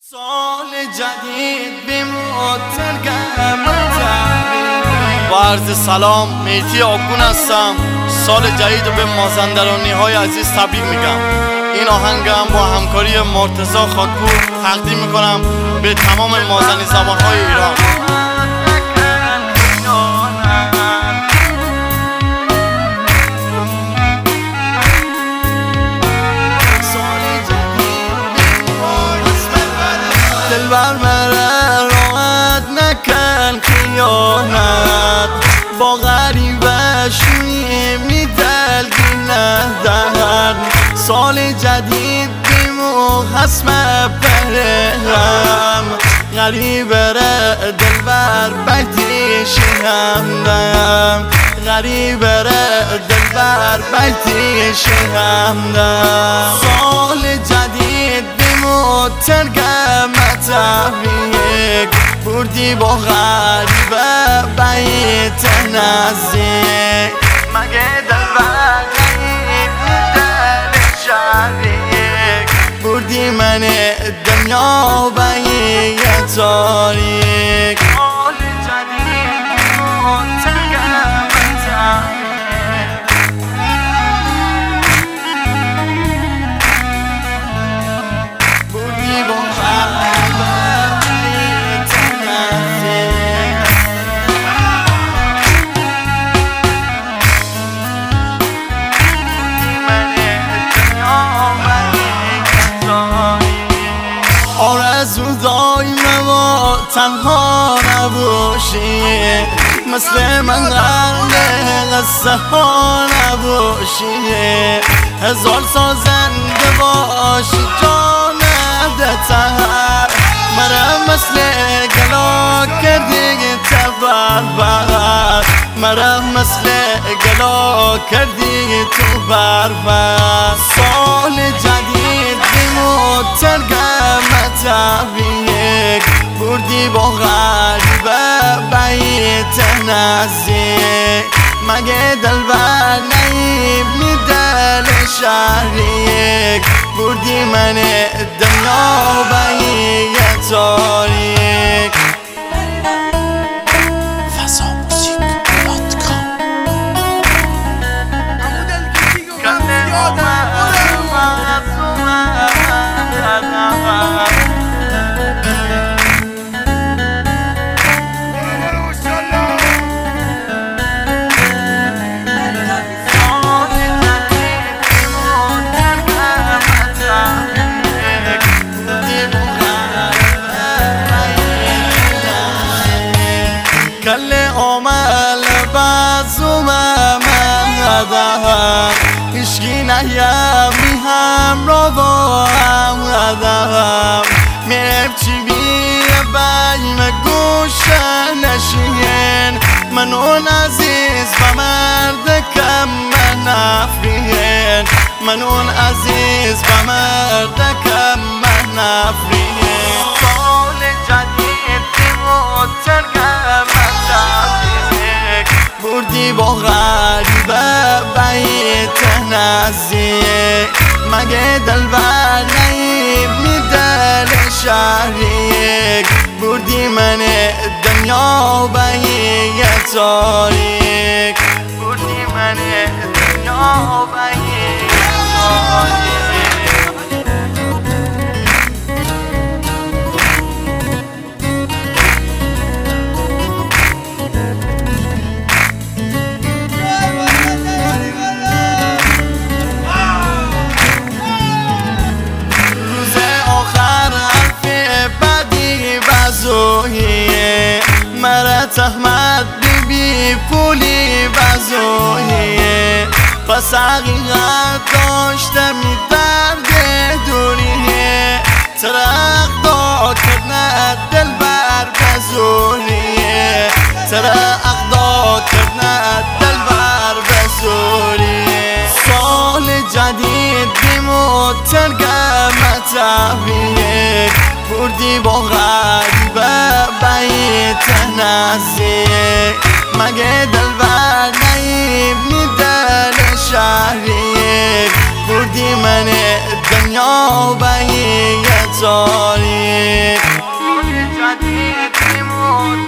سال جدید بموترگم با عرض سلام میتی آبگون هستم. سال جدید رو به مازندرانی های عزیز تبریک میگم. این آهنگم با همکاری مرتضی خاکپور تقدیم میکنم به تمام مازنی زبان های ایران. دلبر مرا راحت نکن خیانت، با غریبه شویم میدلگی ندهن. سال جدید بیمو حسم پرهم، غریبه را دلبر بیتی شهمدم، غریبه را دلبر بیتی شهمدم. سال جدید ترگم تبریک بردی با غریبه بیت نزدیک، مگه دلبر غریب دل شریک بردی من دنیا بیت تاریک. حال جدید ترگم تبریک آرزو دایم و تنها نباشی، مثل من غرق قصه ها نباشی. هزار سال زنده باشی جان دتر، مرا مثل گلا کردی تبر بر، مرا مثل گلا کردی تو بر بر. سال جدید بیموترگم تبریک بردی با غریبه بیت نزدیک، مگه دلبر نیبنی دل شریک بردی من دنیا بیت تاریک. کل عمل بازومم ندهم، هیچکی نیمی همراه با هم ندهم. میرم چی بیه بیم گوشه نشین، من اون عزیز و مرد کم من نفرین، من اون عزیز و مرد کم من نفرین. سال جدید بیموترگم تبریک بردی با غریبه بیت نزدیک، مگه دلبر نیبنی دل شریک بردی من دنیا بیت تاریک، بردی من دنیا بیت تاریک. مرا تحمد بی پولی بزویه، پس حقیقت داشته می درد دوریه، ترق داد کرنه دل بر بزوریه، ترق داد کرنه دل بر بزوریه. سال جدید بیموترگم تبریک بردی با غریبه بیت نزدیک، مگه دلبر نیبنی دل شریک بردی من دنیا بیت تاریک.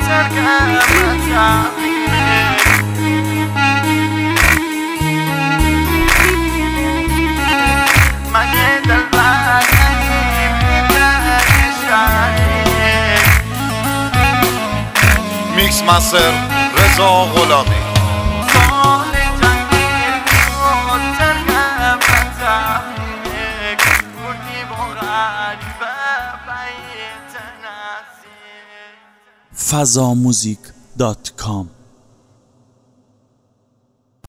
میکس مستر رضا غلامی. fazamuzik.com